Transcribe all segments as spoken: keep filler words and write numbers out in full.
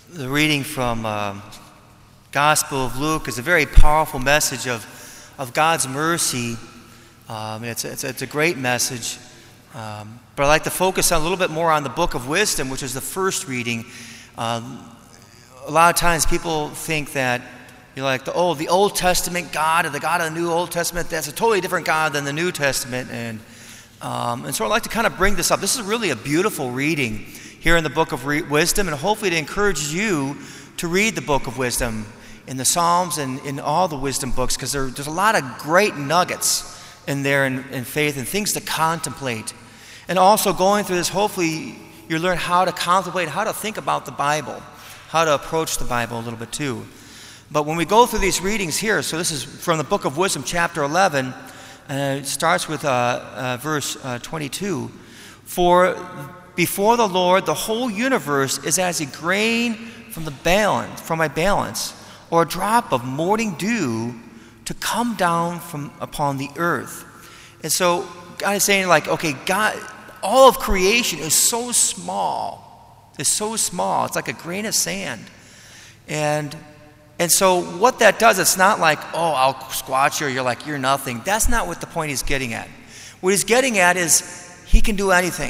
The reading from uh, Gospel of Luke is a very powerful message of, of God's mercy. Um, it's, it's, it's a great message. Um, but I'd like to focus on a little bit more on the Book of Wisdom, which is the first reading. Um, a lot of times people think that you're like, the, oh, the Old Testament God or the God of the New Old Testament, that's a totally different God than the New Testament. And, um, and so I'd like to kind of bring this up. This is really a beautiful reading here in the Book of Re- Wisdom, and hopefully it encourages you to read the Book of Wisdom in the Psalms and in all the wisdom books, because there, there's a lot of great nuggets in there in, in faith and things to contemplate. And also going through this, hopefully you learn how to contemplate, how to think about the Bible, how to approach the Bible a little bit too. But when we go through these readings here, so this is from the Book of Wisdom, chapter eleven, and it starts with uh, uh, verse uh, twenty-two. For before the Lord, the whole universe is as a grain from the balance, from a balance, or a drop of morning dew to come down from upon the earth. And so God is saying, like, okay, God, all of creation is so small. It's so small. It's like a grain of sand. And and so what that does, it's not like, oh, I'll squat you, or you're like, you're nothing. That's not what the point he's getting at. What he's getting at is he can do anything.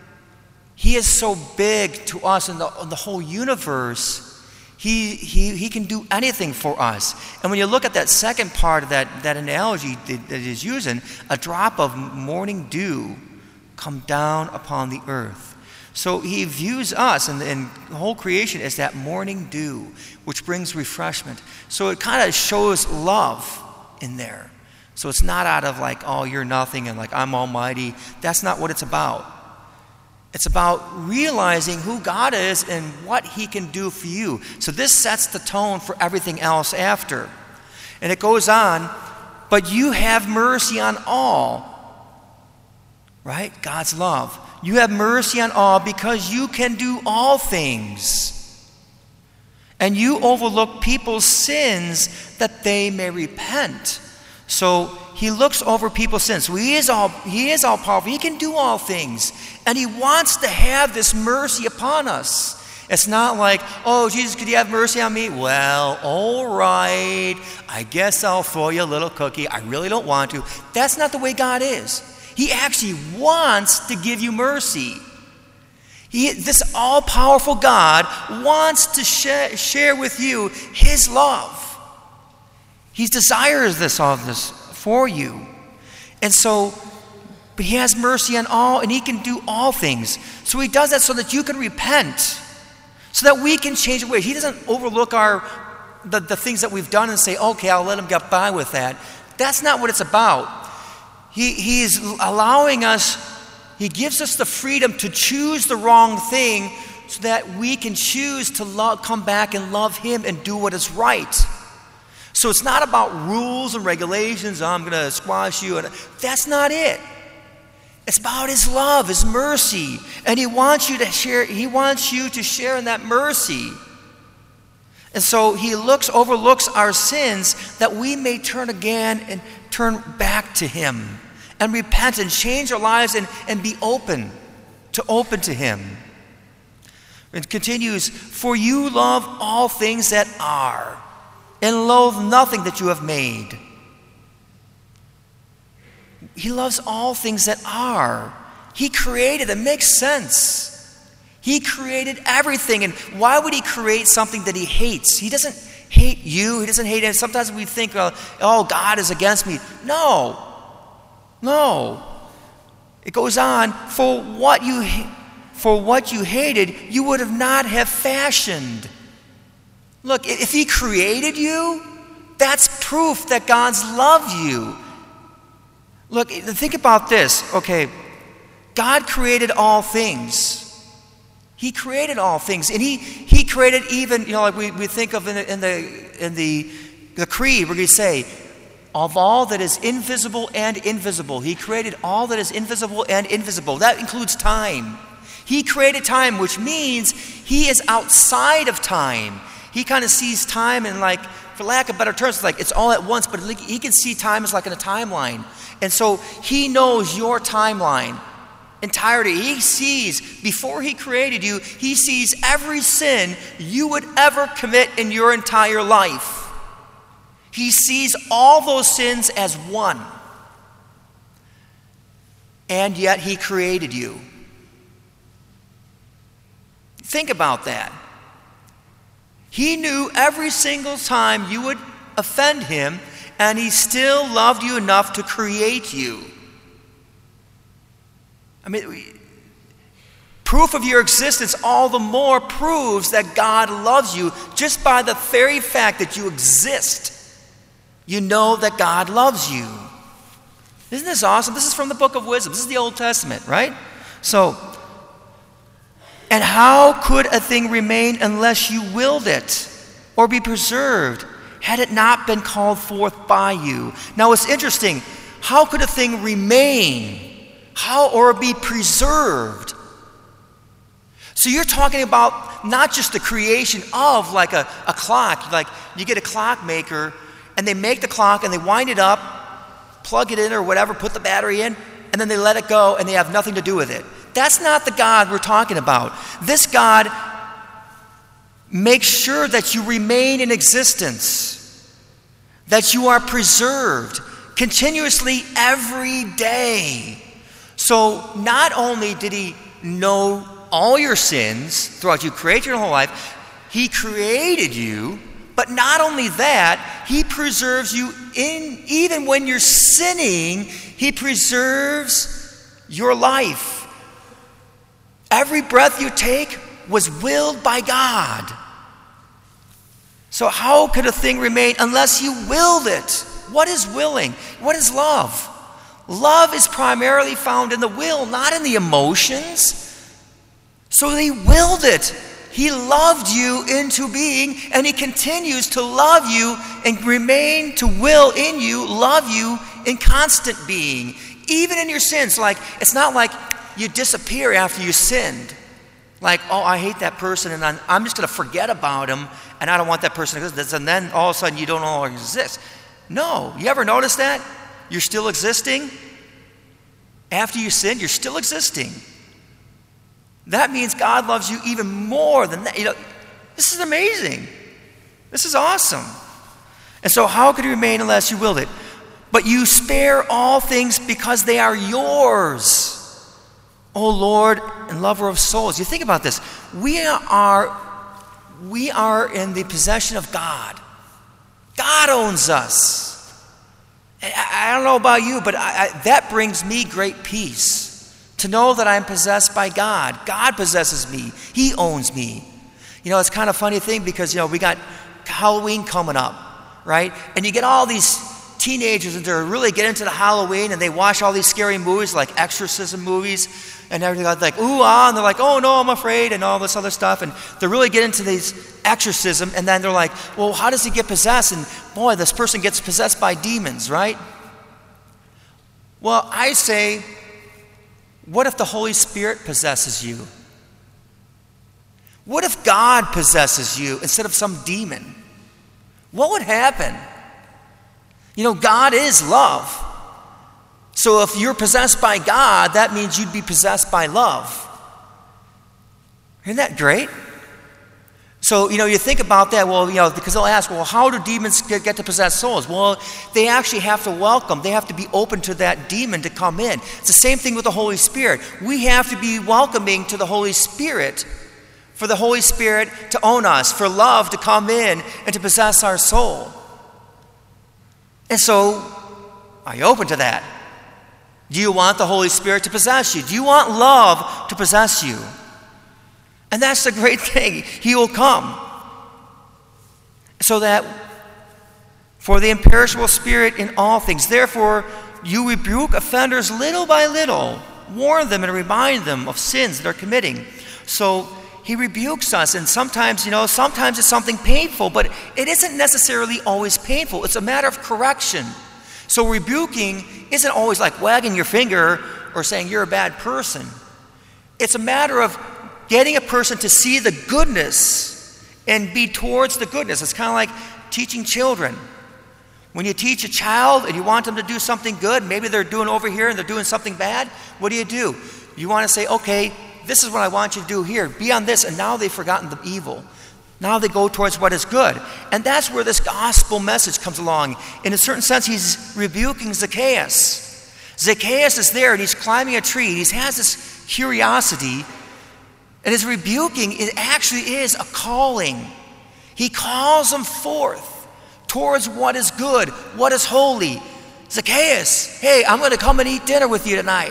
He is so big to us in the, in the whole universe. He, he, he can do anything for us. And when you look at that second part of that, that analogy that, that he's using, a drop of morning dew come down upon the earth. So he views us and, and the whole creation as that morning dew, which brings refreshment. So it kind of shows love in there. So it's not out of like, oh, you're nothing and like, I'm almighty. That's not what it's about. It's about realizing who God is and what he can do for you. So this sets the tone for everything else after. And it goes on, but you have mercy on all. Right? God's love. You have mercy on all because you can do all things. And you overlook people's sins that they may repent. So he looks over people's sins. So he is all he is all powerful. He can do all things. And he wants to have this mercy upon us. It's not like, oh, Jesus, could you have mercy on me? Well, all right. I guess I'll throw you a little cookie. I really don't want to. That's not the way God is. He actually wants to give you mercy. He, this all-powerful God wants to share, share with you his love. He desires this, all of this for you. And so, but he has mercy on all, and he can do all things. So he does that so that you can repent, so that we can change our ways. He doesn't overlook our the, the things that we've done and say, okay, I'll let him get by with that. That's not what it's about. He, he is allowing us, he gives us the freedom to choose the wrong thing so that we can choose to love, come back and love him and do what is right. So it's not about rules and regulations, oh, I'm going to squash you. And that's not it. It's about his love, his mercy. And he wants you to share, he wants you to share in that mercy. And so he looks, overlooks our sins that we may turn again and turn back to him and repent and change our lives and, and be open to open to him. It continues, for you love all things that are, and loathe nothing that you have made. He loves all things that are. He created, it makes sense. He created everything, and why would he create something that he hates? He doesn't hate you, he doesn't hate it. Sometimes we think, oh, God is against me. No, no. It goes on, for what you for what you hated, you would have not have fashioned. Look, if he created you, that's proof that God's loved you. Look, think about this. Okay, God created all things. He created all things, and he he created even, you know, like we, we think of in the in the in the, the creed where we say, of all that is invisible and invisible. He created all that is invisible and invisible. That includes time. He created time, which means he is outside of time. He kind of sees time and, like, for lack of better terms, it's like it's all at once, but he can see time as like in a timeline. And so he knows your timeline. entirety. He sees, before he created you, he sees every sin you would ever commit in your entire life. He sees all those sins as one. And yet he created you. Think about that. He knew every single time you would offend him, and he still loved you enough to create you. I mean, proof of your existence all the more proves that God loves you just by the very fact that you exist. You know that God loves you. Isn't this awesome? This is from the book of wisdom. This is the Old Testament, right? So, and how could a thing remain unless you willed it or be preserved had it not been called forth by you? Now it's interesting. How could a thing remain? How or be preserved? So you're talking about not just the creation of like a, a clock. Like you get a clockmaker and they make the clock and they wind it up, plug it in or whatever, put the battery in, and then they let it go and they have nothing to do with it. That's not the God we're talking about. This God makes sure that you remain in existence, that you are preserved continuously every day. So not only did he know all your sins throughout you created your whole life, he created you, but not only that, he preserves you in even when you're sinning, he preserves your life. Every breath you take was willed by God. So how could a thing remain unless you willed it? What is willing? What is love? Love is primarily found in the will, not in the emotions. So he willed it. He loved you into being, and he continues to love you and remain to will in you, love you in constant being. Even in your sins. Like, it's not like you disappear after you sinned. Like, oh, I hate that person, and I'm, I'm just going to forget about him, and I don't want that person to exist. And then all of a sudden you don't no longer exist. No. You ever notice that? You're still existing. After you sin, you're still existing. That means God loves you even more than that. You know, this is amazing. This is awesome. And so how could he remain unless you willed it? But you spare all things because they are yours, O Lord and lover of souls. You think about this. We are, we are in the possession of God. God owns us. I, I don't know about you, but I, I, that brings me great peace. To know that I'm possessed by God. God possesses me. He owns me. You know, it's kind of a funny thing because, you know, we got Halloween coming up, right? And you get all these teenagers and they're really get into the Halloween and they watch all these scary movies like exorcism movies and everything like, ooh, ah, and they're like, oh, no, I'm afraid and all this other stuff. And they really get into these exorcism and then they're like, well, how does he get possessed? And boy, this person gets possessed by demons, right? Well, I say, what if the Holy Spirit possesses you? What if God possesses you instead of some demon? What would happen? You know, God is love. So if you're possessed by God, that means you'd be possessed by love. Isn't that great? So, you know, you think about that, well, you know, because they'll ask, well, how do demons get, get to possess souls? Well, they actually have to welcome, they have to be open to that demon to come in. It's the same thing with the Holy Spirit. We have to be welcoming to the Holy Spirit for the Holy Spirit to own us, for love to come in and to possess our soul. And so, are you open to that? Do you want the Holy Spirit to possess you? Do you want love to possess you? And that's the great thing. He will come. So that for the imperishable spirit in all things. Therefore, you rebuke offenders little by little. Warn them and remind them of sins that they're committing. So he rebukes us. And sometimes, you know, sometimes it's something painful. But it isn't necessarily always painful. It's a matter of correction. So rebuking isn't always like wagging your finger or saying you're a bad person. It's a matter of getting a person to see the goodness and be towards the goodness. It's kind of like teaching children. When you teach a child and you want them to do something good, maybe they're doing over here and they're doing something bad, what do you do? You want to say, okay, this is what I want you to do here. Be on this. And now they've forgotten the evil. Now they go towards what is good. And that's where this gospel message comes along. In a certain sense, he's rebuking Zacchaeus. Zacchaeus is there and he's climbing a tree. He has this curiosity. And his rebuking, it actually is a calling. He calls him forth towards what is good, what is holy. Zacchaeus, hey, I'm going to come and eat dinner with you tonight.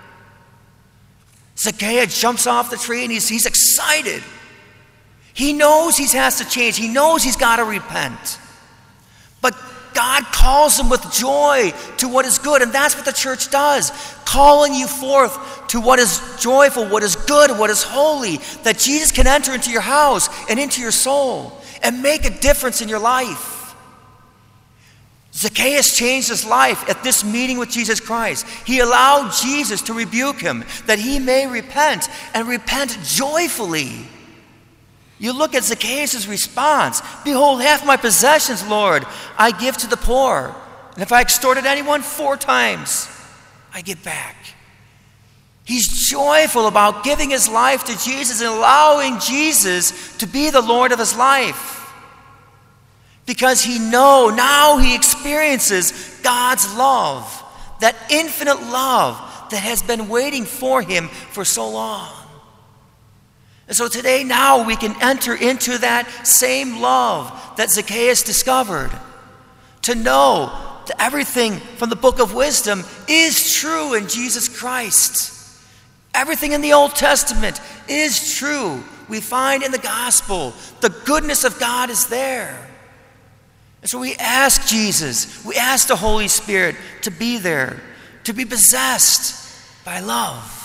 Zacchaeus jumps off the tree and he's, he's excited. He knows he has to change. He knows he's got to repent. But God calls him with joy to what is good. And that's what the church does. Calling you forth to what is joyful, what is good, what is holy. That Jesus can enter into your house and into your soul and make a difference in your life. Zacchaeus changed his life at this meeting with Jesus Christ. He allowed Jesus to rebuke him that he may repent and repent joyfully. You look at Zacchaeus' response. Behold, half my possessions, Lord, I give to the poor. And if I extorted anyone four times, I give back. He's joyful about giving his life to Jesus and allowing Jesus to be the Lord of his life. Because he knows, now he experiences God's love, that infinite love that has been waiting for him for so long. And so today, now we can enter into that same love that Zacchaeus discovered. To know that everything from the book of wisdom is true in Jesus Christ. Everything in the Old Testament is true. We find in the gospel, the goodness of God is there. And so we ask Jesus, we ask the Holy Spirit to be there, to be possessed by love.